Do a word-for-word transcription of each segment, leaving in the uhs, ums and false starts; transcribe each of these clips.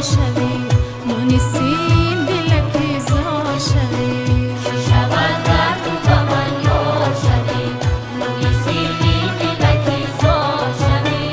شوی مونسی دلکی زار شوی شود در تو با من یار شوی مونسی دلکی زار شوی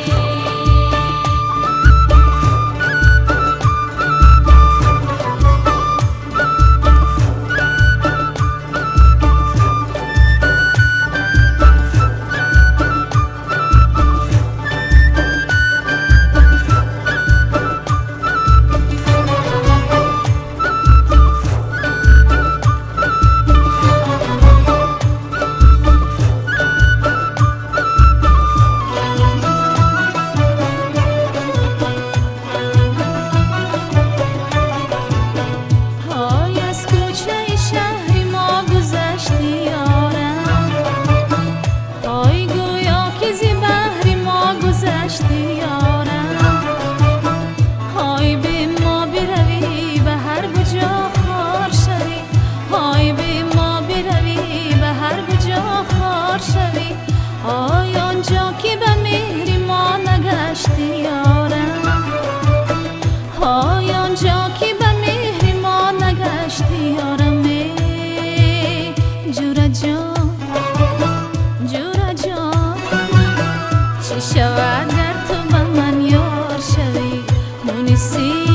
آنجا که به مهری ما نگشتی یارم آنجا که به مهری ما نگشتی یارم جورا جان جورا جان چه شود در تو به من یار شوی مونسی